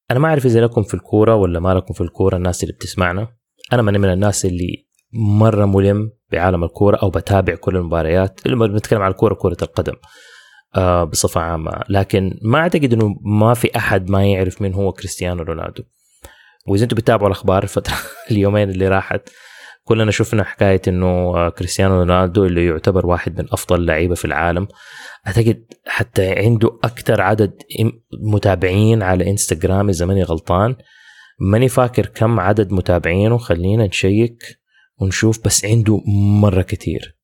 أنا ما أعرف إذا لكم في الكورة ولا ما لكم في الكورة الناس اللي بتسمعنا. أنا من الناس اللي مرة ملم بعالم الكورة أو بتابع كل المباريات اللي بنتكلم عن الكورة، كرة القدم بصفة عامة، لكن ما أعتقد أنه ما في أحد ما يعرف من هو كريستيانو رونالدو. وإذا أنتم بتتابعوا الأخبار الفترة اليومين اللي راحت كلنا شفنا حكاية أنه كريستيانو رونالدو اللي يعتبر واحد من أفضل اللعيبة في العالم، أعتقد حتى عنده أكتر عدد متابعين على إنستغرام إذا ماني غلطان، ماني فاكر كم عدد متابعينه، خلينا نشيك ونشوف، بس عنده مرة كتير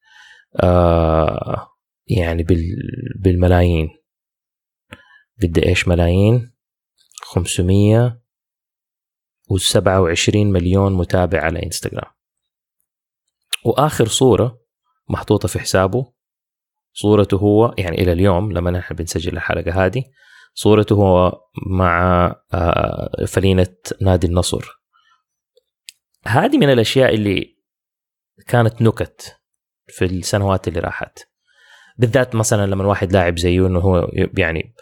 يعني بالملايين. قد إيش ملايين؟ 527 مليون متابع على إنستغرام. وآخر صورة محطوطة في حسابه صورته هو، يعني إلى اليوم لما نحن بنسجل الحلقة هذه، صورته هو مع فلينة نادي النصر. هذه من الأشياء اللي كانت نكت في السنوات اللي راحت، بالذات مثلا لما الواحد لاعب زيه إنه هو يعني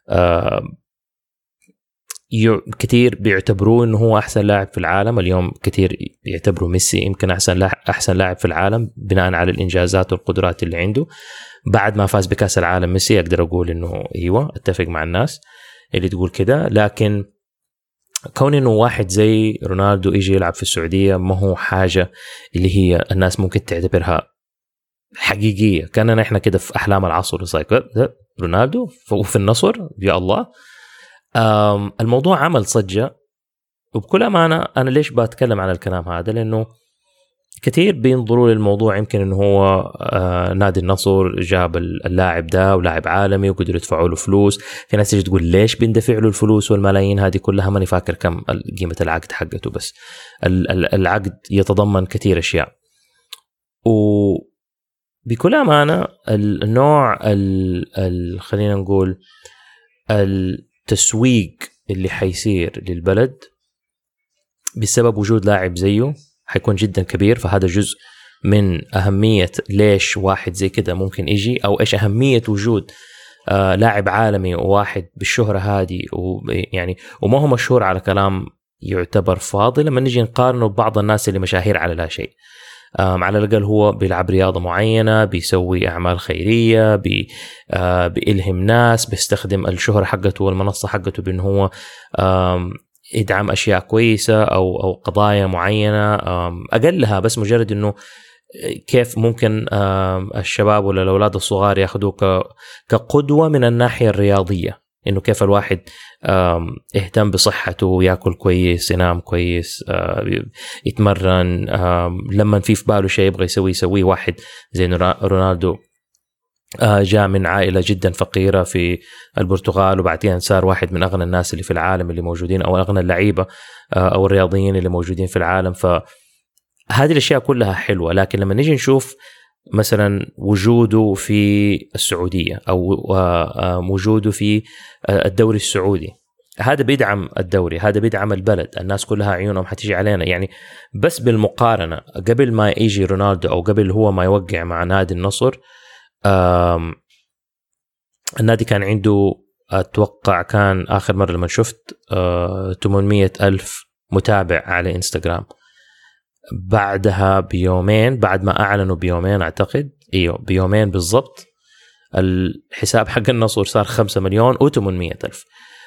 كتير بيعتبروه إنه هو أحسن لاعب في العالم. اليوم كتير بيعتبروا ميسي يمكن أحسن لاعب في العالم بناء على الإنجازات والقدرات اللي عنده. بعد ما فاز بكأس العالم ميسي أقدر أقول إنه أيوة، أتفق مع الناس اللي تقول كده. لكن كون إنه واحد زي رونالدو يجي يلعب في السعودية ما هو حاجة اللي هي الناس ممكن تعتبرها حقيقية. كاننا إحنا كده في أحلام العصر، رونالدو في النصر يا الله. الموضوع عمل صجة، وبكل أمانة أنا ليش بتكلم عن الكلام هذا؟ لأنه كثير بينظروا للموضوع يمكن إنه هو نادي النصر جاب اللاعب ده ولاعب عالمي وقدروا يدفعوا له فلوس. في ناس تيجي تقول ليش بندفع له الفلوس والملايين هذه كلها؟ ماني فاكر كم قيمة العقد حقته، بس العقد يتضمن كثير أشياء. وبكل أمانة النوع خلينا نقول التسويق اللي حيصير للبلد بسبب وجود لاعب زيه حيكون جدا كبير. فهذا جزء من أهمية ليش واحد زي كده ممكن يجي، أو إيش أهمية وجود لاعب عالمي وواحد بالشهرة هذه، ويعني وما هو مشهور على كلام يعتبر فاضي لما نيجي نقارنه ببعض الناس اللي مشاهير على لا شيء. على الأقل هو بيلعب رياضة معينة، بيسوي أعمال خيرية، بيلهم ناس، بيستخدم الشهرة حقته والمنصة حقته بأنه هو يدعم أشياء كويسة أو قضايا معينة. أقلها بس مجرد أنه كيف ممكن الشباب ولا الأولاد الصغار يأخذوه كقدوة من الناحية الرياضية، إنه كيف الواحد يهتم بصحته، يأكل كويس، ينام كويس، يتمرن، لما في باله شيء يبغى يسويه. واحد زي رونالدو جاء من عائلة جدا فقيرة في البرتغال، وبعدين صار واحد من أغنى الناس اللي في العالم اللي موجودين، أو أغنى اللعيبة أو الرياضيين اللي موجودين في العالم. فهذه الأشياء كلها حلوة. لكن لما نيجي نشوف مثلا وجوده في السعودية أو وجوده في الدوري السعودي، هذا بيدعم الدوري، هذا بيدعم البلد، الناس كلها عيونهم حتيجي علينا. يعني بس بالمقارنة قبل ما يجي رونالدو أو قبل هو ما يوقع مع نادي النصر، النادي كان عنده أتوقع كان آخر مرة لما شفت 800,000 متابع على إنستغرام. بعدها بيومين، بعد ما أعلنوا بيومين أعتقد، بيومين بالضبط، الحساب حق النصر صار 5,800,000.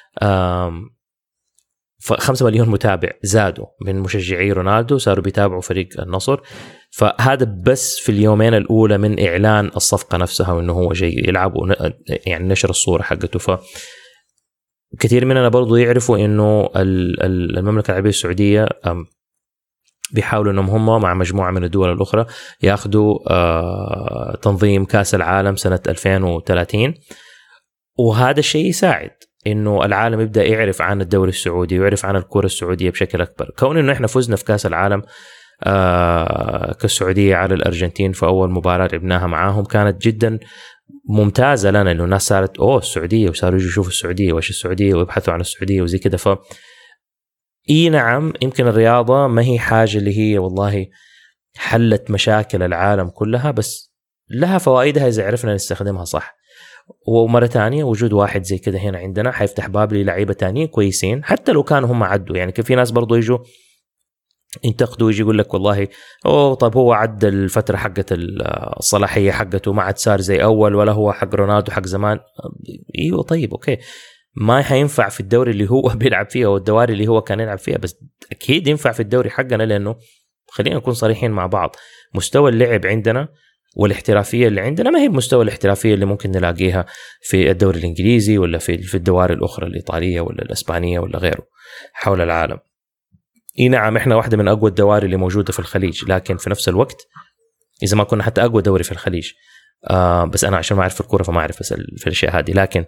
5 مليون متابع زادوا من مشجعي رونالدو، صاروا بيتابعوا فريق النصر. فهذا بس في اليومين الأولى من إعلان الصفقة نفسها وإنه هو جاي يلعب، يعني نشر الصورة حقته. فكثير مننا برضو يعرفوا إنه المملكة العربية السعودية بيحاولوا إنهم هم مع مجموعة من الدول الأخرى يأخذوا تنظيم كأس العالم سنة 2030، وهذا الشيء يساعد إنه العالم يبدأ يعرف عن الدوري السعودي ويعرف عن الكرة السعودية بشكل أكبر. كون إنه إحنا فزنا في كأس العالم كالسعودية على الأرجنتين في أول مباراة لعبناها معاهم كانت جدا ممتازة لنا، إنه الناس صارت السعودية، وصاروا يجوا يشوفوا السعودية وإيش السعودية ويبحثوا عن السعودية وزي كده. نعم يمكن الرياضة ما هي حاجة اللي هي والله حلت مشاكل العالم كلها، بس لها فوائدها إذا عرفنا نستخدمها صح. ومرة تانية وجود واحد زي كده هنا عندنا حيفتح باب للعيبة تانيين كويسين حتى لو كانوا هم عدوا. يعني في ناس برضو يجوا ينتقدوا ويجي يقول لك والله طب هو عدى الفترة حقت الصلاحية حقته ما عاد صار زي أول ولا هو حق رونالدو حق زمان. ايوه طيب اوكي ما حينفع في الدوري اللي هو بيلعب فيه او الدوري اللي هو كان يلعب فيها، بس اكيد ينفع في الدوري حقنا، لانه خلينا نكون صريحين مع بعض مستوى اللعب عندنا والاحترافية اللي عندنا ما هي بمستوى الاحترافية اللي ممكن نلاقيها في الدوري الإنجليزي ولا في الدواري الأخرى الإيطالية ولا الإسبانية ولا غيره حول العالم. نعم إحنا واحدة من أقوى الدواري اللي موجودة في الخليج، لكن في نفس الوقت إذا ما كنا حتى أقوى دوري في الخليج، بس أنا عشان ما أعرف الكورة فما أعرف في الأشياء هذه، لكن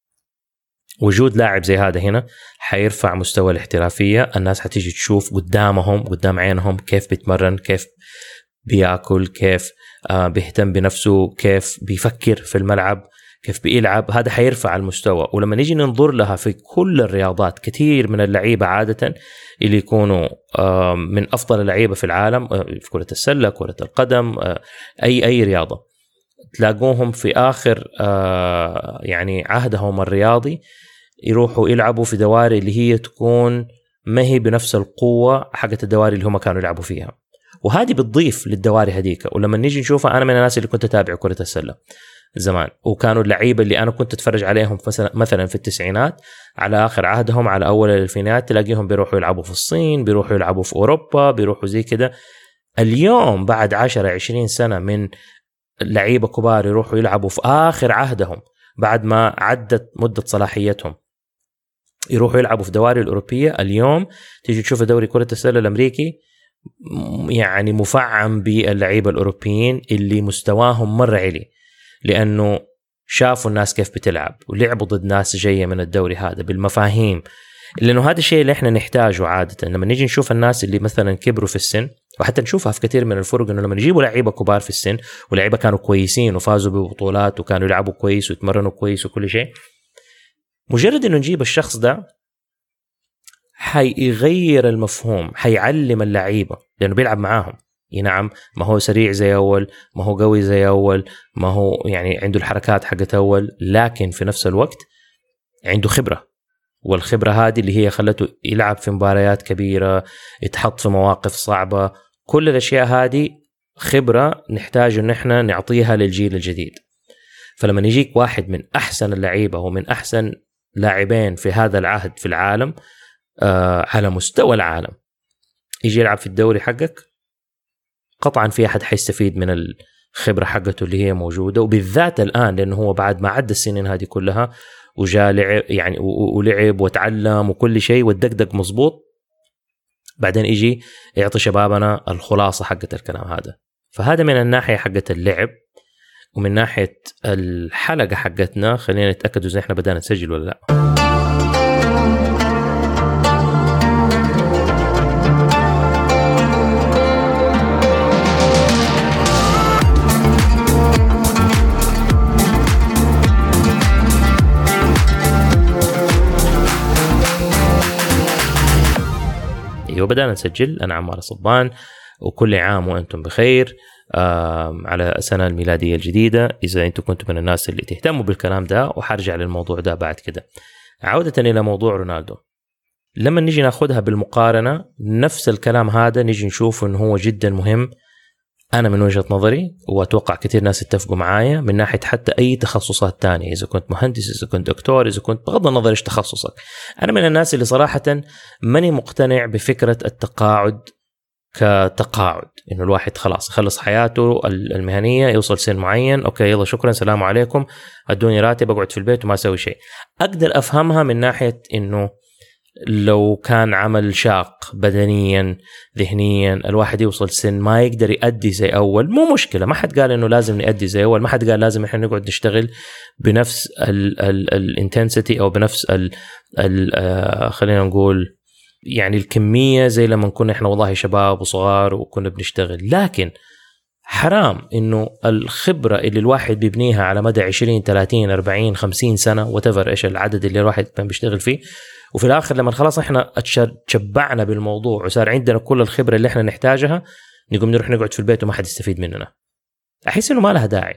وجود لاعب زي هذا هنا حيرفع مستوى الاحترافية. الناس حتيجي تشوف قدام عينهم كيف بيتمرن، كيف بيأكل، كيف بيهتم بنفسه، كيف بيفكر في الملعب، كيف بيلعب. هذا حيرفع المستوى. ولما نيجي ننظر لها في كل الرياضات، كثير من اللعيبة عادة اللي يكونوا من أفضل اللعيبة في العالم في كرة السلة، كرة القدم، أي رياضة، تلاقوهم في آخر يعني عهدهم الرياضي يروحوا يلعبوا في دواري اللي هي تكون ما هي بنفس القوة حقت الدواري اللي هم كانوا يلعبوا فيها، وهذه بتضيف للدواري هديك. ولما نيجي نشوفها، أنا من الناس اللي كنت أتابع كرة السلة زمان، وكانوا اللعيبة اللي أنا كنت أتفرج عليهم مثلا في التسعينات على آخر عهدهم على أول الألفينات، تلاقيهم بيروحوا يلعبوا في الصين، بيروحوا يلعبوا في أوروبا، بيروحوا زي كده. اليوم بعد 10-20 سنة من لعيبة كبار يروحوا يلعبوا في آخر عهدهم بعد ما عدت مدة صلاحيتهم، يروحوا يلعبوا في دواري الأوروبية. اليوم تيجي تشوف دوري كرة السلة الأمريكي يعني مفعم باللعيبة الأوروبيين اللي مستواهم مرة عالي، لأنه شافوا الناس كيف بتلعب ولعبوا ضد ناس جاية من الدوري هذا بالمفاهيم، لأنه هذا الشيء اللي احنا نحتاجه عادة. لما نيجي نشوف الناس اللي مثلا كبروا في السن، وحتى نشوفها في كثير من الفرق، إنه لما نجيبوا لعيبة كبار في السن ولعيبة كانوا كويسين وفازوا ببطولات وكانوا يلعبوا كويس ويتمرنوا كويس وكل شيء، مجرد إنه نجيب الشخص ده حيغير المفهوم، حيعلم اللعيبة، لأنه بيلعب معاهم. نعم ما هو سريع زي أول، ما هو قوي زي أول، ما هو يعني عنده الحركات حقت أول، لكن في نفس الوقت عنده خبرة، والخبرة هذه اللي هي خلته يلعب في مباريات كبيرة، يتحط في مواقف صعبة. كل الأشياء هذه خبرة نحتاج أن احنا نعطيها للجيل الجديد. فلما يجيك واحد من أحسن اللعيبة ومن أحسن لاعبين في هذا العهد في العالم على مستوى العالم يجي يلعب في الدوري حقك، قطعا في أحد حيستفيد من الخبرة حقته اللي هي موجودة، وبالذات الآن لأنه هو بعد ما عدى السنين هذه كلها وجاء لعب يعني ولعب وتعلم وكل شيء والدقدق مظبوط، بعدين يجي يعطي شبابنا الخلاصة حقت الكلام هذا. فهذا من الناحية حقت اللعب. ومن ناحية الحلقة حقتنا خلينا نتأكد إذا إحنا بدأنا نسجل ولا لا. وبدأنا نسجل. أنا عمار صبان، وكل عام وأنتم بخير على السنة الميلادية الجديدة. إذا أنتم كنتم من الناس اللي تهتموا بالكلام ده، وحرجع للموضوع ده بعد كده. عودة إلى موضوع رونالدو، لما نيجي ناخدها بالمقارنة نفس الكلام هذا نيجي نشوف إنه هو جدا مهم. أنا من وجهة نظري، وأتوقع كثير ناس يتفقوا معايا، من ناحية حتى أي تخصصات تانية، إذا كنت مهندس، إذا كنت دكتور، إذا كنت بغض النظر إيش تخصصك. أنا من الناس اللي صراحة ماني مقتنع بفكرة التقاعد كتقاعد، إنه الواحد خلاص يخلص حياته المهنية، يوصل سن معين، أوكي يلا شكرا سلام عليكم، أدوني راتب، أقعد في البيت وما أسوي شيء. أقدر أفهمها من ناحية إنه لو كان عمل شاق بدنيا ذهنيا، الواحد يوصل سن ما يقدر يؤدي زي أول، مو مشكلة، ما حد قال إنه لازم نؤدي زي أول، ما حد قال لازم إحنا نقعد نشتغل بنفس الانتنسيتي أو بنفس خلينا نقول يعني الكمية زي لما كنا إحنا والله شباب وصغار وكنا بنشتغل. لكن حرام إنه الخبرة اللي الواحد بيبنيها على مدى 20 30 40 50 سنة whatever إيش العدد اللي الواحد كان بيشتغل فيه، وفي الآخر لما خلاص إحنا تشبعنا بالموضوع وصار عندنا كل الخبرة اللي إحنا نحتاجها، نقوم نروح نقعد في البيت وما حد يستفيد مننا. أحس إنه ما لها داعي.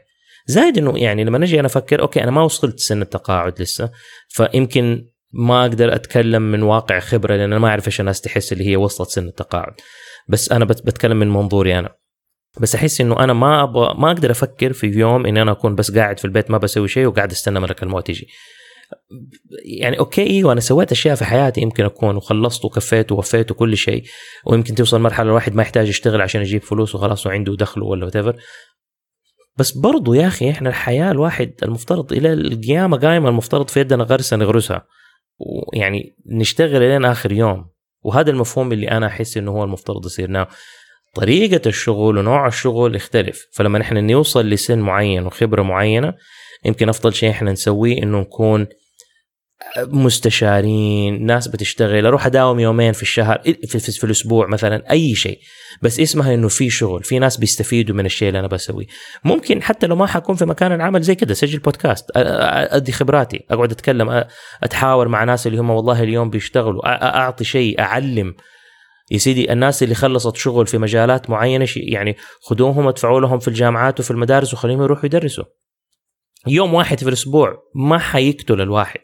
زائد انه يعني لما نجي انا افكر اوكي انا ما وصلت سن التقاعد لسه، فيمكن ما اقدر اتكلم من واقع خبره لان انا ما اعرف ايش الناس تحس اللي هي وصلت سن التقاعد، بس انا بتكلم من منظوري انا. بس احس انه انا ما اقدر افكر في يوم اني انا اكون بس قاعد في البيت ما بسوي شيء وقاعد استنى ملك الموت يجي. يعني اوكي وانا سويت اشياء في حياتي يمكن اكون وخلصت وكفيت ووفيت وكل شيء، ويمكن توصل مرحله الواحد ما يحتاج يشتغل عشان يجيب فلوس وخلاص وعنده دخله ولا whatever. بس برضو يا اخي احنا الحياه الواحد المفترض الى القيامه قائمه، المفترض في يدنا غرسه نغرسها ويعني نشتغل لين اخر يوم. وهذا المفهوم اللي انا احس انه هو المفترض يصير. طريقه الشغل ونوع الشغل يختلف، فلما نحن نوصل لسن معين وخبره معينه يمكن افضل شيء احنا نسويه انه نكون مستشارين، ناس بتشتغل، اروح اداوم يومين في الشهر في الاسبوع مثلا، اي شيء بس اسمها انه في شغل، في ناس بيستفيدوا من الشيء اللي انا بسويه. ممكن حتى لو ما حكون في مكان العمل زي كده سجل بودكاست، ادي خبراتي، اقعد اتكلم، اتحاور مع ناس اللي هم والله اليوم بيشتغلوا، اعطي شيء، اعلم. يا سيدي الناس اللي خلصت شغل في مجالات معينه يعني خذوهم ادفعوا لهم في الجامعات وفي المدارس وخليهم يروحوا يدرسوا. يوم واحد في الاسبوع ما حيقتل الواحد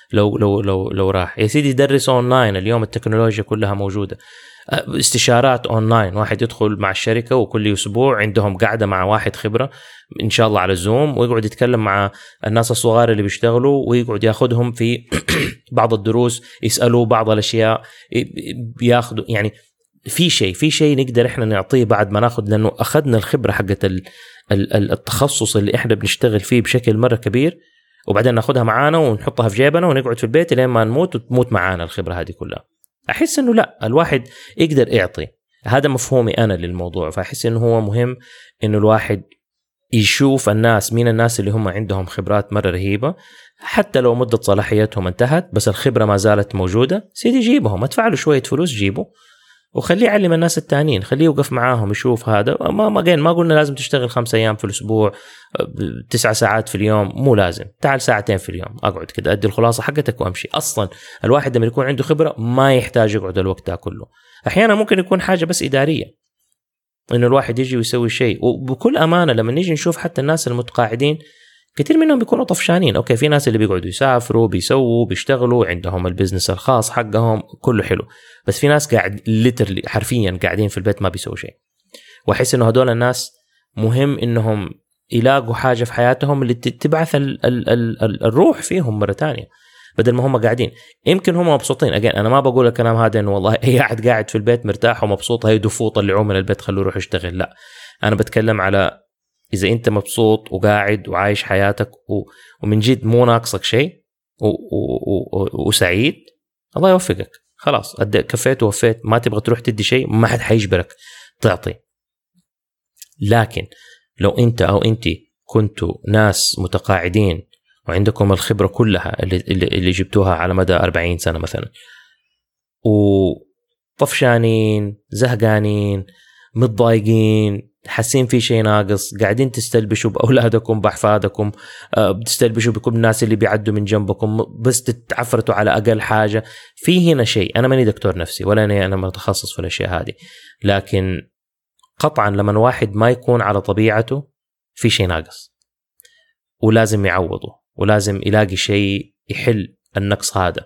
لو راح. يا سيدي درس اونلاين، اليوم التكنولوجيا كلها موجوده، استشارات اونلاين، واحد يدخل مع الشركه وكل اسبوع عندهم قاعده مع واحد خبره ان شاء الله على زوم، ويقعد يتكلم مع الناس الصغار اللي بيشتغلوا ويقعد ياخذهم في بعض الدروس، يسالوا بعض الاشياء، بياخذوا يعني في شيء نقدر احنا نعطيه بعد ما ناخذ، لانه اخذنا الخبره حقت التخصص اللي احنا بنشتغل فيه بشكل مره كبير، وبعدين ناخذها معانا ونحطها في جيبنا ونقعد في البيت لين ما نموت وتموت معانا الخبره هذه كلها. احس انه لا، الواحد يقدر يعطي، هذا مفهومي انا للموضوع. فاحس انه هو مهم انه الواحد يشوف الناس، مين الناس اللي هم عندهم خبرات مره رهيبه، حتى لو مده صلاحيتهم انتهت بس الخبره ما زالت موجوده، سيدي جيبهم، ادفع له شويه فلوس جيبه وخليه يعلم الناس التانيين، خليه يوقف معاهم يشوف هذا. ما قلنا لازم تشتغل 5 أيام في الأسبوع 9 ساعات في اليوم، مو لازم، تعال 2 ساعات في اليوم، أقعد كده أدي الخلاصة حقتك وأمشي. أصلا الواحد لما يكون عنده خبرة ما يحتاج يقعد الوقت ده كله. أحيانا ممكن يكون حاجة بس إدارية، إنه الواحد يجي ويسوي شيء. وبكل أمانة لما نيجي نشوف حتى الناس المتقاعدين كثير منهم بيكونوا طفشانين. أوكي في ناس اللي بيقعدوا يسافروا بيسووا بيشتغلوا عندهم البزنس الخاص حقهم كله حلو، بس في ناس قاعد ليترلي حرفيا قاعدين في البيت ما بيسووا شيء. وأحس إنه هدول الناس مهم إنهم يلاقوا حاجة في حياتهم اللي تبعث الروح فيهم مرة تانية، بدل ما هم قاعدين. يمكن هم مبسوطين، أنا ما بقول الكلام هذا إنه والله قاعد في البيت مرتاح ومبسوط هاي دفوط اللي عمل البيت خلوه يروح يشتغل، لا، أنا بتكلم على إذا أنت مبسوط وقاعد وعايش حياتك ومن جد مو ناقصك شيء وسعيد، الله يوفقك، خلاص كفيت ووفيت، ما تبغى تروح تدي شيء ما حد حيجبرك تعطي. لكن لو أنت أو أنت كنتوا ناس متقاعدين وعندكم الخبرة كلها اللي جبتوها على مدى 40 سنة مثلا، وطفشانين زهقانين متضايقين حاسين في شيء ناقص، قاعدين تستلبشوا بأولادكم بأحفادكم، بتستلبشوا بكل الناس اللي بيعدوا من جنبكم، بس تتعفرتوا على أقل حاجة، في هنا شيء. أنا ماني دكتور نفسي ولا أنا متخصص في الأشياء هذه، لكن قطعا لما واحد ما يكون على طبيعته في شيء ناقص ولازم يعوضه، ولازم يلاقي شيء يحل النقص هذا.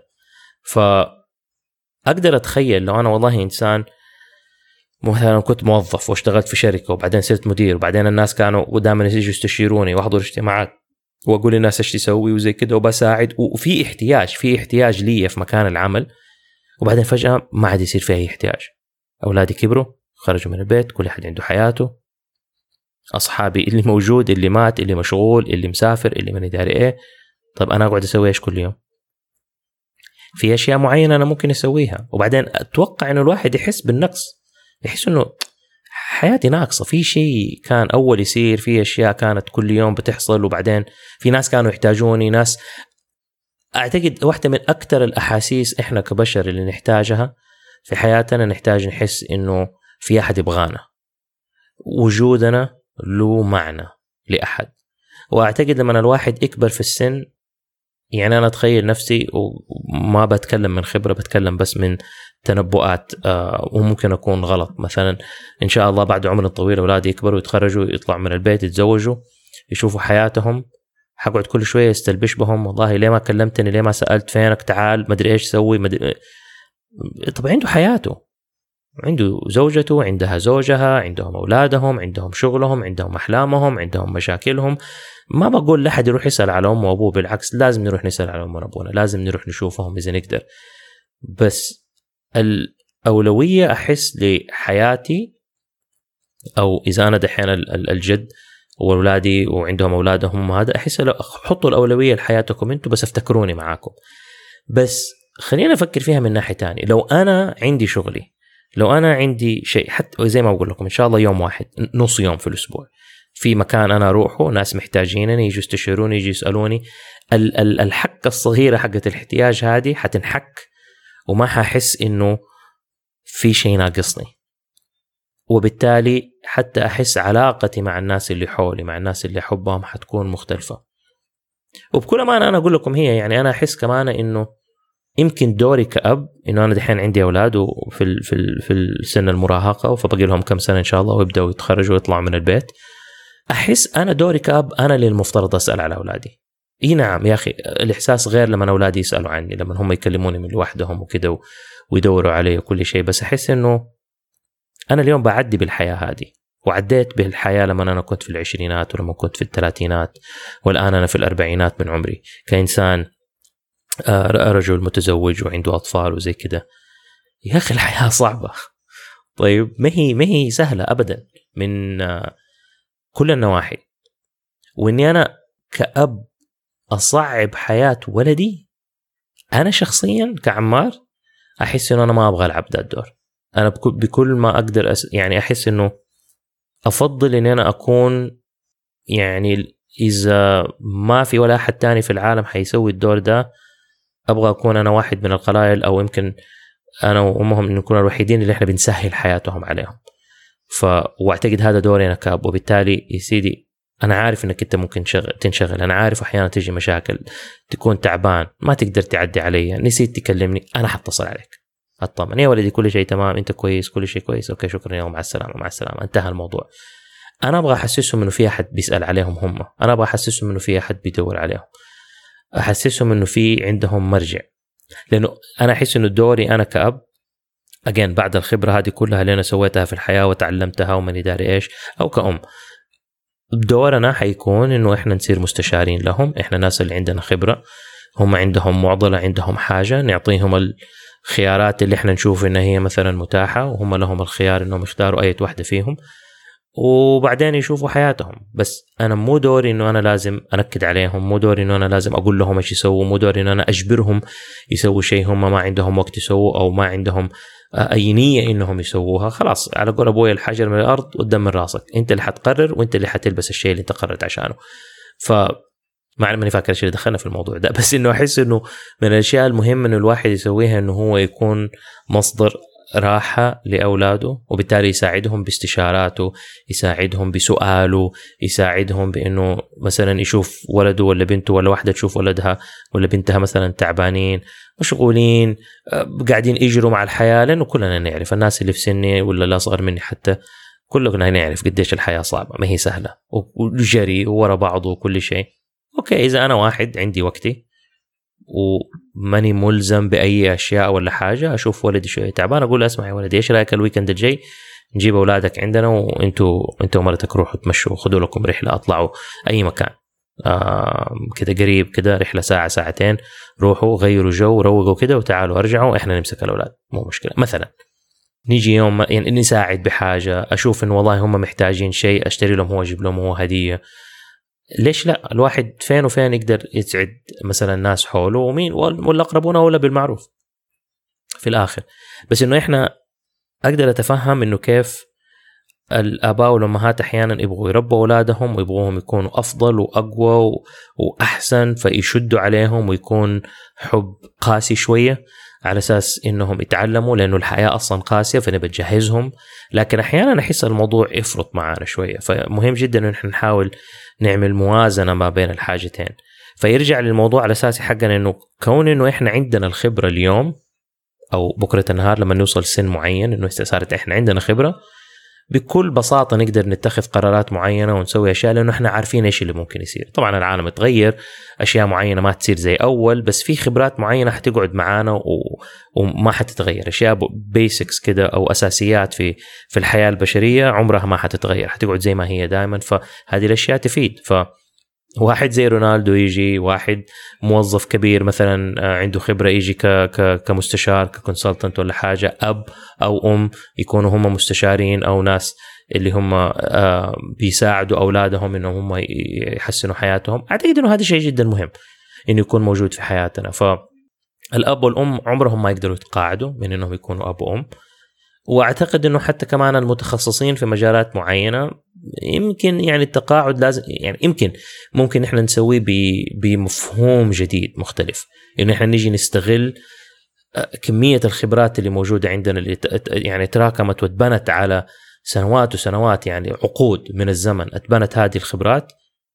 فأقدر أتخيل لو أنا والله إنسان مثلا كنت موظف واشتغلت في شركة وبعدين صرت مدير، وبعدين الناس كانوا ودائما يجوا يستشيروني واحضر اجتماعات واقول للناس ايش تسوي وزي كده وبساعد، وفي احتياج لي في مكان العمل، وبعدين فجأة ما عاد يصير فيه احتياج. أولادي كبروا خرجوا من البيت، كل أحد عنده حياته، أصحابي اللي موجود اللي مات اللي مشغول اللي مسافر اللي من يداري إيه. طب أنا أقعد أسوي إيش كل يوم؟ في أشياء معينة أنا ممكن أسويها، وبعدين أتوقع إنه الواحد يحس بالنقص، يحس إنه حياتي ناقصة، في شيء كان أول يصير، في أشياء كانت كل يوم بتحصل، وبعدين في ناس كانوا يحتاجوني، ناس. أعتقد واحدة من أكتر الأحاسيس إحنا كبشر اللي نحتاجها في حياتنا، نحتاج نحس إنه في أحد يبغانا، وجودنا له معنى لأحد. وأعتقد لما الواحد يكبر في السن، يعني أنا أتخيل نفسي وما بتكلم من خبرة، بتكلم بس من تنبؤات، وممكن أكون غلط. مثلا إن شاء الله بعد عمر طويل أولادي يكبروا يتخرجوا يطلعوا من البيت يتزوجوا، يشوفوا حياتهم، حقعد كل شويه يستلبش بهم، والله ليه ما كلمتني، ليه ما سالت، فينك، تعال، مدري ايش سوي، مدري. طب عنده حياته، عنده زوجته، عندها زوجها، عندهم اولادهم، عندهم شغلهم، عندهم احلامهم، عندهم مشاكلهم. ما بقول لحد يروح يسال على امه وابوه، بالعكس لازم نروح نسال على امنا وابونا، لازم نروح نشوفهم اذا نقدر. بس الاولويه احس لحياتي، او اذا انا دحين الجد واولادي وعندهم اولادهم، هذا احس حطوا الاولويه لحياتكم انتم، بس افتكروني معاكم. بس خلينا نفكر فيها من ناحيه تانية. لو انا عندي شغلي، لو انا عندي شيء، حتى زي ما بقول لكم ان شاء الله يوم واحد، نص يوم في الاسبوع، في مكان انا اروحه، ناس محتاجينني، يجوا يستشيروني، يجوا يسالوني، الحكه الصغيره حقت الاحتياج هذه حتنحك، وما ححس انه في شيء ناقصني. وبالتالي حتى أحس علاقتي مع الناس اللي حولي، مع الناس اللي أحبهم، حتكون مختلفة. وبكل ما أنا أقول لكم هي يعني أنا أحس كمان إنه يمكن دوري كأب، إنه أنا دحين عندي أولاد في السن المراهقة، فبقي لهم كم سنة إن شاء الله ويبدأوا يتخرجوا ويطلعوا من البيت. أحس أنا دوري كأب، أنا اللي المفترض أسأل على أولادي. إيه نعم يا أخي، الإحساس غير لما أولادي يسألوا عني، لما هم يكلموني من لوحدهم وكده ويدوروا علي وكل شيء. بس أحس إنه أنا اليوم بعدي بالحياة هذه، وعديت بالحياة لما أنا كنت في العشرينات، ولما كنت في الثلاثينات، والآن أنا في الأربعينات من عمري كإنسان رجل متزوج وعنده أطفال وزي كده. يا أخي الحياة صعبة. طيب ما هي سهلة أبدا من كل النواحي. وإني أنا كأب أصعب حياة ولدي، أنا شخصيا كعمار أحس إنه أنا ما أبغى ألعب ده الدور. أنا بكل ما أقدر يعني أحس إنه أفضل إن أنا أكون، يعني إذا ما في ولا أحد تاني في العالم حيسوي الدور ده، أبغى أكون أنا واحد من القلائل، أو يمكن أنا وأمهم إن نكون الوحيدين اللي إحنا بنسهل حياتهم عليهم. وأعتقد هذا دوري أنا كأب. وبالتالي يا سيدي أنا عارف إنك أنت ممكن تنشغل، أنا عارف أحيانا تيجي مشاكل، تكون تعبان، ما تقدر تعدي علي، نسيت تكلمني، أنا حتصل عليك أطمن يا ولدي كل شيء تمام، أنت كويس، كل شيء كويس، أوكي شكرا، يوم مع السلامة، مع السلامة، انتهى الموضوع. أنا أبغى أحسسهم إنه في أحد بيسأل عليهم هم، أنا أبغى أحسسهم إنه في أحد بيدور عليهم، أحسسهم إنه في عندهم مرجع. لأنه أنا أحس إنه دوري أنا كأب أجين بعد الخبرة هذه كلها اللي أنا سويتها في الحياة وتعلمتها ومن داري إيش، أو كأم، دورنا حيكون إنه إحنا نصير مستشارين لهم. إحنا ناس اللي عندنا خبرة، هم عندهم معضلة، عندهم حاجة، نعطيهم الخيارات اللي إحنا نشوف إنها هي مثلا متاحة، وهم لهم الخيار إنهم يختاروا أي واحدة فيهم، وبعدين يشوفوا حياتهم. بس أنا مو دوري إنه أنا لازم أنكد عليهم، مو دوري إنه أنا لازم أقول لهم إيش يسووا، مو دوري إنه أنا أجبرهم يسووا شيء هم ما عندهم وقت يسووا، أو ما عندهم أي نية إنهم يسووها. خلاص على قول أبوي، الحجر من الأرض قدام من راسك، أنت اللي حتقرر وأنت اللي حتلبس الشيء اللي أنت قررت عشانه. مع ماني فاكر الشيء اللي دخلنا في الموضوع ده، بس إنه أحس إنه من الأشياء المهمة إنه الواحد يسويها إنه هو يكون مصدر راحة لأولاده، وبالتالي يساعدهم باستشاراته، يساعدهم بسؤاله، يساعدهم بأنه مثلا يشوف ولده ولا بنته، ولا واحدة تشوف ولدها ولا بنتها مثلا تعبانين مشغولين قاعدين يجروا مع الحياة. لأنه كلنا نعرف، الناس اللي في سني ولا لا أصغر مني حتى، كلنا نعرف قديش الحياة صعبة، ما هي سهلة، وجري ورا بعضه وكل شيء. أوكي إذا أنا واحد عندي وقتي وماني ملزم بأي أشياء ولا حاجة، أشوف ولدي شوية تعبان، أقول اسمع يا ولدي، إيش رأيك الويكند الجاي نجيب أولادك عندنا، وإنتوا ومرتك روحوا تمشوا، خذوا لكم رحلة، أطلعوا أي مكان كده قريب كده، رحلة ساعة ساعتين، روحوا غيروا جو، روقوا كده، وتعالوا أرجعوا إحنا نمسك الأولاد، مو مشكلة. مثلا نيجي يوم يعني نساعد بحاجة، أشوف إن والله هم محتاجين شيء، أشتري لهم هو، أجيب لهم هو هدية. ليش لا؟ الواحد فين وفين يقدر يسعد مثلا الناس حوله، ومين والأقربون أولى بالمعروف في الآخر. بس إنه إحنا أقدر أتفهم إنه كيف الآباء والأمهات أحيانا يبغوا يربوا أولادهم ويبغوهم يكونوا أفضل وأقوى وأحسن، فيشدوا عليهم ويكون حب قاسي شوية على أساس إنهم يتعلموا، لأنه الحياة أصلا قاسية فنبى نجهزهم. لكن أحيانا أحس الموضوع يفرط معنا شوية، فمهم جدا إن إحنا نحاول نعمل موازنة ما بين الحاجتين. فيرجع للموضوع على أساس حقنا إنه كون إنه إحنا عندنا الخبرة اليوم أو بكرة النهار لما نوصل سن معين، إنه صارت إحنا عندنا خبرة، بكل بساطة نقدر نتخذ قرارات معينة ونسوي أشياء لأنه إحنا عارفين إيش اللي ممكن يصير. طبعا العالم اتغير، أشياء معينة ما تصير زي أول، بس في خبرات معينة حتقعد معانا وما حتتغير. أشياء بيسكس كده أو أساسيات في الحياة البشرية عمرها ما حتتغير، حتقعد زي ما هي دائما. فهذه الأشياء تفيد. واحد زي رونالدو يجي، واحد موظف كبير مثلا عنده خبرة يجي كمستشار ككونسلتنت ولا حاجة، أب أو أم يكونوا هم مستشارين أو ناس اللي هم بيساعدوا أولادهم إنهم هم يحسنوا حياتهم. أعتقد إنه هذا شيء جدا مهم إنه يكون موجود في حياتنا. فالأب والأم عمرهم ما يقدروا يتقاعدوا من إنهم يكونوا أب وأم. واعتقد انه حتى كمان المتخصصين في مجالات معينه يمكن يعني التقاعد لازم يعني ممكن احنا نسويه بمفهوم جديد مختلف، انه احنا نيجي نستغل كميه الخبرات اللي موجوده عندنا اللي يعني تراكمت واتبنت على سنوات وسنوات، يعني عقود من الزمن اتبنت هذه الخبرات.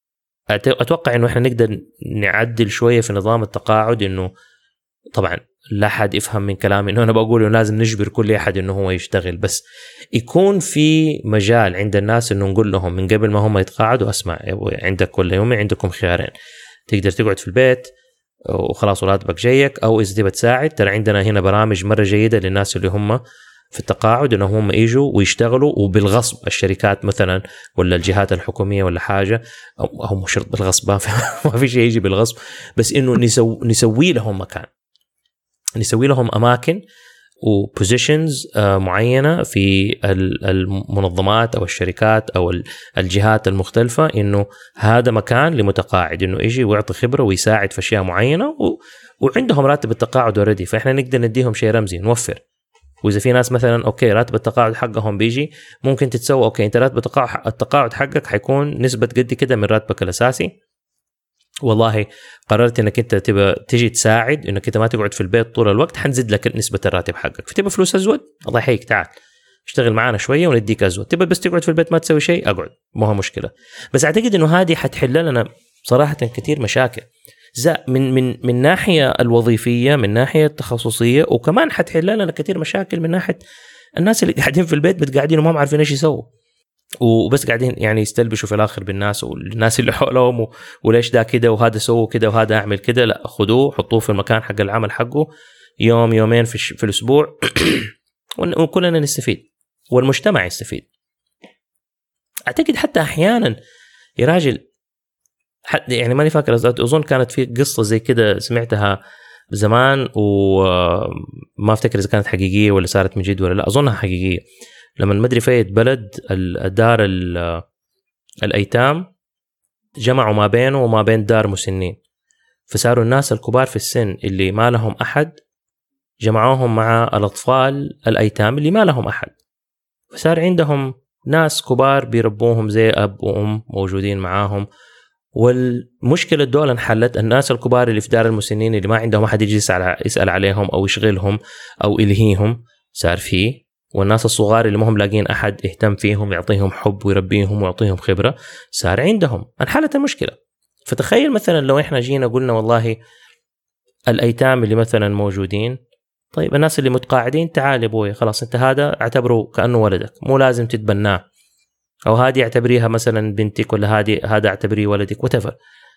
اتوقع انه احنا نقدر نعدل شويه في نظام التقاعد، انه طبعا لا حد يفهم من كلامي انه انا بقول انه لازم نجبر كل احد انه هو يشتغل، بس يكون في مجال عند الناس انه نقول لهم من قبل ما هم يتقاعدوا، اسمع عندك كل يوم عندكم خيارين، تقدر تقعد في البيت وخلاص راتبك جايك، او اذا تبى تساعد ترى عندنا هنا برامج مره جيده للناس اللي هم في التقاعد انه هم يجوا ويشتغلوا وبالغصب. الشركات مثلا ولا الجهات الحكوميه ولا حاجه، او مش شرط بالغصب، ما في شيء يجي بالغصب، بس انه نسوي لهم مكان، نسوي لهم أماكن وبوزيشنز معينة في المنظمات أو الشركات أو الجهات المختلفة، إنه هذا مكان لمتقاعد إنه يجي ويعطي خبرة ويساعد في أشياء معينة، وعندهم راتب التقاعد أوريدي، فإحنا نقدر نديهم شيء رمزي نوفر. وإذا في ناس مثلا أوكي راتب التقاعد حقهم بيجي، ممكن تتسوى أوكي أنت راتب التقاعد حقك حيكون نسبة قد كده من راتبك الأساسي، والله قررت انك انت تبى تيجي تساعد انك انت ما تقعد في البيت طول الوقت، حنزيد لك نسبه الراتب حقك. فتبى فلوس ازود، الله يحييك تعال اشتغل معنا شويه ونديك ازود. تبى بس تقعد في البيت ما تسوي شيء، اقعد، ما هو مشكله. بس اعتقد انه هذه حتحل لنا صراحه كثير مشاكل من ناحيه الوظيفيه، من ناحيه التخصصيه، وكمان حتحل لنا كثير مشاكل من ناحيه الناس اللي قاعدين في البيت بتقاعدين وما عارفين ايش يسووا، وبس قاعدين يعني يستلبشوا في الآخر بالناس والناس اللي حولهم، وليش ده كده وهذا سووا كده وهذا أعمل كده. لا، خدوه حطوه في المكان حق العمل حقه يوم يومين في الأسبوع وكلنا نستفيد والمجتمع يستفيد. أعتقد حتى أحيانا يا راجل، يعني ماني فاكر، أظن كانت في قصة زي كده سمعتها زمان وما أفتكر إذا كانت حقيقية ولا صارت من جد ولا لا، أظنها حقيقية. لما ما ادري فايت بلد دار الايتام جمعوا ما بينه وما بين دار مسنين، فصاروا الناس الكبار في السن اللي ما لهم احد جمعوهم مع الاطفال الايتام اللي ما لهم احد، فصار عندهم ناس كبار بيربوهم زي اب وام موجودين معاهم. والمشكله دول انحلت. الناس الكبار اللي في دار المسنين اللي ما عندهم احد يجي يسال عليهم او يشغلهم او يلهيهم صار فيه، والناس الصغار اللي ما هم لاقين أحد يهتم فيهم يعطيهم حب ويربيهم ويعطيهم خبرة صار عندهم. انحلت المشكلة. فتخيل مثلا لو إحنا جينا قلنا والله الأيتام اللي مثلا موجودين، طيب الناس اللي متقاعدين تعال يا أبوي خلاص أنت هذا اعتبره كأنه ولدك، مو لازم تتبناه، أو هذه اعتبريها مثلا بنتك، ولا هذا اعتبريه ولدك whatever،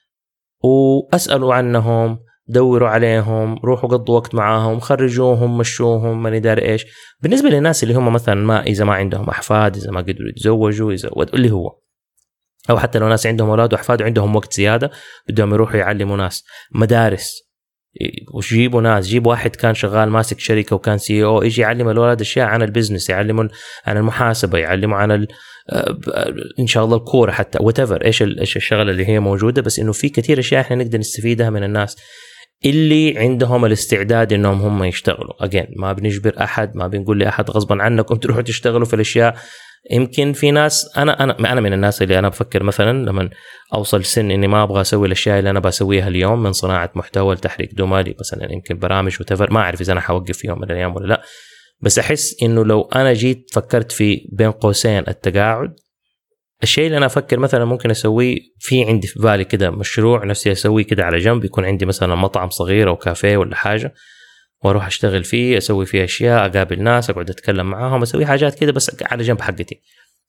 وأسألوا عنهم، دوروا عليهم، روحوا قضوا وقت معاهم، خرجوهم، مشوهم، ما نداري ايش. بالنسبه للناس اللي هم مثلا اذا ما عندهم احفاد، اذا ما قدروا يتزوجوا، اذا اللي هو، او حتى لو ناس عندهم اولاد واحفاد وعندهم وقت زياده بدهم يروحوا يعلموا ناس، مدارس، وجيبوا ناس، جيب واحد كان شغال ماسك شركه وكان CEO يجي يعلم الولاد اشياء عن البزنس، يعلمون عن المحاسبه، يعلموا عن ان شاء الله الكوره، حتى whatever ايش الشغله اللي هي موجوده. بس انه في كثير اشياء احنا نقدر نستفيدها من الناس اللي عندهم الاستعداد انهم هم يشتغلوا. ما بنجبر احد، ما بنقول لاحد غصبا عنكم تروحوا تشتغلوا في الاشياء. يمكن في ناس، انا من الناس اللي انا بفكر مثلا لما اوصل سن اني ما ابغى اسوي الاشياء اللي انا بسويها اليوم من صناعه محتوى لتحريك دومالي مثلا، يمكن برامج وتفر، ما اعرف اذا انا حوقف في يوم من الايام ولا لا. بس احس انه لو انا جيت فكرت في بين قوسين التقاعد، الشيء اللي أنا أفكر مثلا ممكن أسويه، في عندي في بالي كده مشروع نفسي أسويه كده على جنب، يكون عندي مثلا مطعم صغير أو كافيه ولا حاجة، وأروح أشتغل فيه، أسوي فيه أشياء، أقابل ناس، أقعد أتكلم معاهم، أسوي حاجات كده بس على جنب حقتي.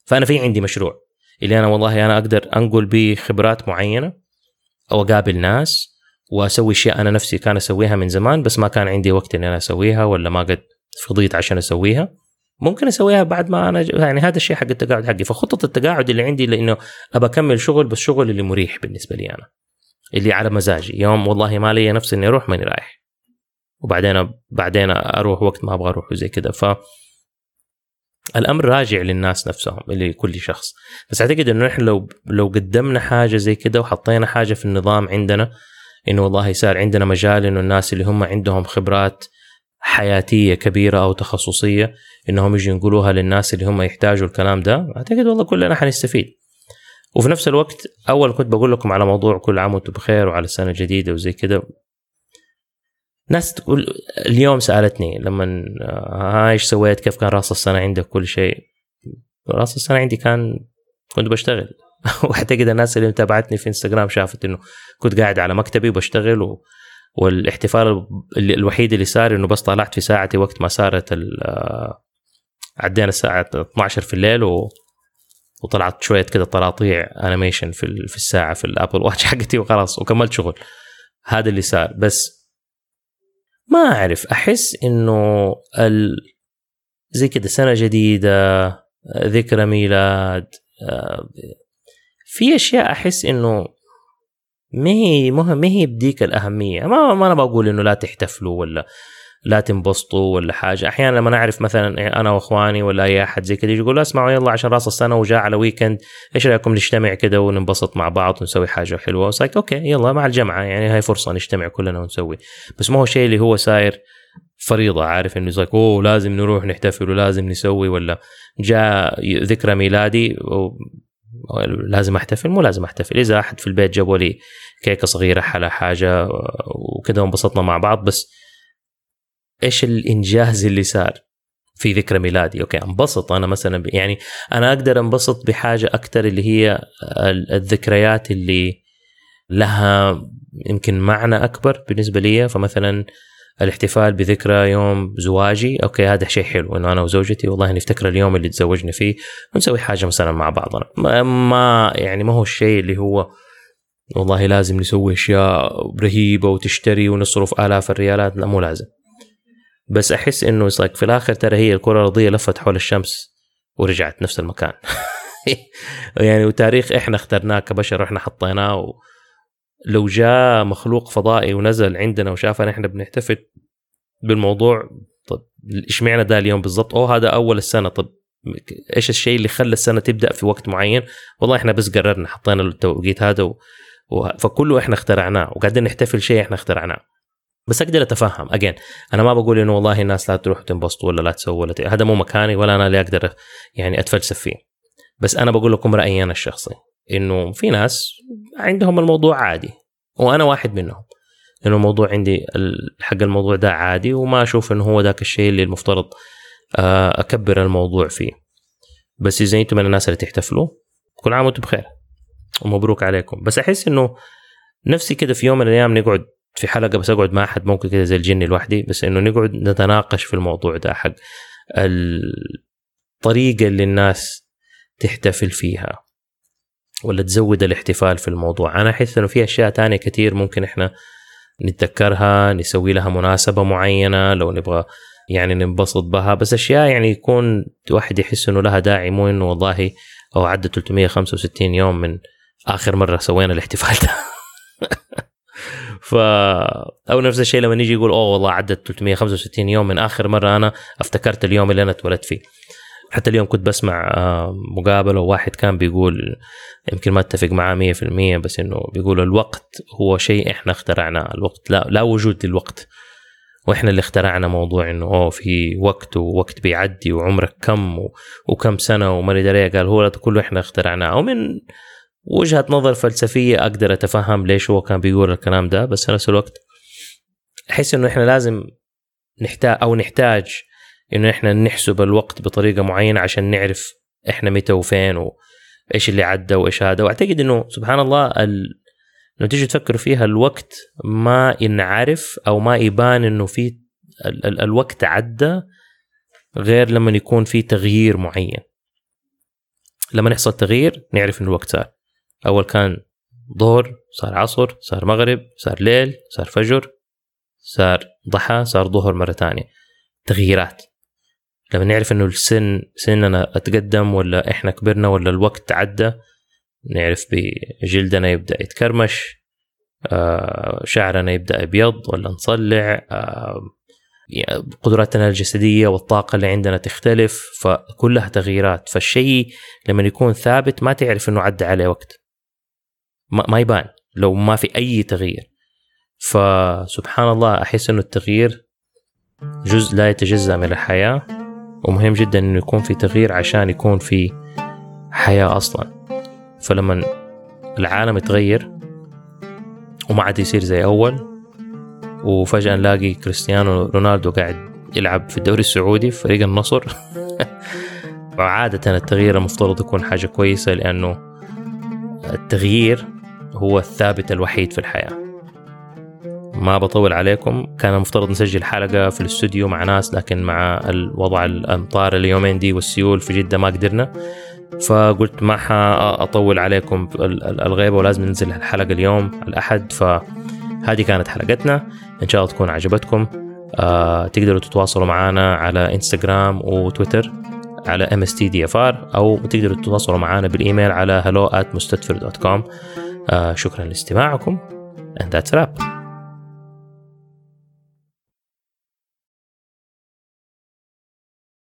فانا في عندي مشروع اللي انا والله انا اقدر انقل به خبرات معينه او اقابل ناس واسوي اشياء انا نفسي كان اسويها من زمان بس ما كان عندي وقت ان انا اسويها ولا ما قد فضيت عشان اسويها. ممكن اسويها بعد ما انا يعني هذا الشيء حق التقاعد حقي. فخطه التقاعد اللي عندي لانه ابى اكمل شغل بس شغل اللي مريح بالنسبه لي انا اللي على مزاجي. يوم والله ما لي نفسي اني اروح ماني رايح وبعدين اروح وقت ما ابغى اروح وزي كده. ف الامر راجع للناس نفسهم اللي كل شخص. بس اعتقد انه احنا لو قدمنا حاجه زي كده وحطينا حاجه في النظام عندنا انه والله صار عندنا مجال انه الناس اللي هم عندهم خبرات حياتيه كبيره او تخصصيه انهم يجوا ينقلوها للناس اللي هم يحتاجوا الكلام ده، اعتقد والله كلنا حنستفيد. وفي نفس الوقت اول كنت بقول لكم على موضوع كل عام وانتم بخير وعلى السنه الجديده وزي كده، ناس تقول اليوم سالتني لما ايش سويت كيف كان راس السنه عندك كل شيء. راس السنه عندي كنت بشتغل واعتقد الناس اللي متابعتني في انستغرام شافت انه كنت قاعد على مكتبي وبشتغل والاحتفال الوحيد اللي صار انه بس طلعت في ساعتي وقت ما صارت عدينا الساعه 12 في الليل وطلعت شويه كده طلاطيع انيميشن في الساعه في الابل واتش حقتي وخلاص وكملت شغل. هذا اللي صار. بس ما اعرف احس انه زي كده سنه جديده ذكرى ميلاد في اشياء احس انه ما هي بديك الاهميه. ما انا بقول انه لا تحتفلوا ولا لا تنبسطوا ولا حاجه. احيانا لما نعرف مثلا انا واخواني ولا اي احد زي كده يقول اسمعوا يلا عشان راس السنه وجاء على ويكند ايش رايكم نجتمع كده وننبسط مع بعض ونسوي حاجه حلوه. وصايك اوكي يلا مع الجمعه يعني هاي فرصه نجتمع كلنا ونسوي. بس ما هو شيء اللي هو صاير فريضه عارف انه زيك لازم نروح نحتفل ولازم نسوي ولا جاء ذكرى ميلادي لازم احتفل. مو لازم احتفل. اذا احد في البيت جابوا لي كيكه صغيره حلا حاجه وكذا وانبسطنا مع بعض. بس ايش الانجاز اللي صار في ذكرى ميلادي؟ اوكي انبسط انا مثلا يعني انا اقدر انبسط بحاجه اكثر اللي هي الذكريات اللي لها يمكن معنى اكبر بالنسبه لي. فمثلا الاحتفال بذكرى يوم زواجي اوكي هذا شيء حلو انه انا وزوجتي والله نفتكر اليوم اللي تزوجنا فيه ونسوي حاجه مثلا مع بعضنا. ما يعني ما هو الشيء اللي هو والله لازم نسوي اشياء رهيبه وتشتري ونصرف آلاف الريالات. لا مو لازم. بس احس انه في الاخر ترى هي الكره الارضيه لفت حول الشمس ورجعت نفس المكان يعني وتاريخ احنا اخترناه كبشر واحنا حطيناه. لو جاء مخلوق فضائي ونزل عندنا وشافنا احنا بنحتفل بالموضوع، طب ايش معنى ده اليوم بالضبط؟ هذا اول السنه. طب ايش الشيء اللي خلى السنه تبدا في وقت معين؟ والله احنا بس قررنا حطينا التوقيت هذا فكله احنا اخترعناه وقاعدين نحتفل شيء احنا اخترعناه. بس اقدر اتفهم انا ما بقول انه والله الناس لا تروح تنبسط ولا لا تسوي ولا هذا مو مكاني ولا انا اللي اقدر يعني اتفلسف فيه. بس انا بقول لكم رايي انا الشخصي انه في ناس عندهم الموضوع عادي وانا واحد منهم. انه الموضوع عندي حق الموضوع ده عادي وما اشوف انه هو ذاك الشيء اللي المفترض اكبر الموضوع فيه. بس اذا انتم من الناس اللي تحتفلوا كل عام وانتم بخير ومبروك عليكم. بس احس انه نفسي كده في يوم من الايام نقعد في حلقه بس اقعد مع احد ممكن كده زي الجن لوحدي بس انه نقعد نتناقش في الموضوع ده حق الطريقه اللي الناس تحتفل فيها ولا تزود الاحتفال في الموضوع. انا احس انه في اشياء تانية كتير ممكن احنا نتذكرها نسوي لها مناسبه معينه لو نبغى يعني ننبسط بها. بس اشياء يعني يكون واحد يحس انه لها داعي مو انه والله او عدى 365 يوم من اخر مره سوينا الاحتفال ده او نفس الشيء لما نيجي يقول والله عدت 365 يوم من اخر مره انا افتكرت اليوم اللي انا اتولدت فيه. حتى اليوم كنت بسمع مقابله وواحد كان بيقول يمكن ما اتفق معاه 100% بس انه بيقول الوقت هو شيء احنا اخترعناه. الوقت لا وجود للوقت واحنا اللي اخترعنا موضوع انه في وقت بيعدي وعمرك كم وكم سنه وما ادري. قال هو كله احنا اخترعناه. ومن وجهة نظر فلسفية أقدر أتفهم ليش هو كان بيقول الكلام ده. بس في نفس الوقت أحس إنه إحنا لازم نحتاج إنه إحنا نحسب الوقت بطريقة معينة عشان نعرف إحنا متى وفين وإيش اللي عدى وإيش هذا. وأعتقد إنه سبحان الله لو تيجي تفكر فيها الوقت ما ينعرف أو ما يبان إنه في الوقت عدى غير لما يكون في تغيير معين. لما يحصل تغيير نعرف إنه الوقت صار. أول كان ظهر، صار عصر، صار مغرب، صار ليل، صار فجر، صار ضحى، صار ظهر مرة تانية. تغييرات. لما نعرف إنه سننا أتقدم ولا إحنا كبرنا ولا الوقت عدى، نعرف بجلدنا يبدأ يتكرمش، شعرنا يبدأ يبيض ولا نصلع، قدراتنا الجسدية والطاقة اللي عندنا تختلف، فكلها تغييرات. فالشيء لما يكون ثابت ما تعرف إنه عدى عليه وقت، ما يبان لو ما في أي تغيير. فسبحان الله أحس إنه التغيير جزء لا يتجزأ من الحياة، ومهم جدا إنه يكون في تغيير عشان يكون في حياة أصلا. فلما العالم يتغير وما عاد يصير زي أول، وفجأة نلاقي كريستيانو رونالدو قاعد يلعب في الدوري السعودي في فريق النصر وعادة التغيير المفترض يكون حاجة كويسة، لأنه التغيير هو الثابت الوحيد في الحياة. ما بطول عليكم، كان المفترض نسجل حلقة في الاستوديو مع ناس، لكن مع الوضع الأمطار اليومين دي والسيول في جدة ما قدرنا، فقلت ما أطول عليكم الغيبة ولازم ننزل الحلقة اليوم الأحد. فهذه كانت حلقتنا، إن شاء الله تكون عجبتكم. تقدروا تتواصلوا معنا على إنستغرام وتويتر على MSTDFR، أو تقدروا تتواصلوا معنا بالإيميل على hello@mustadfir.com. شكرا لاستماعكم and that's a wrap.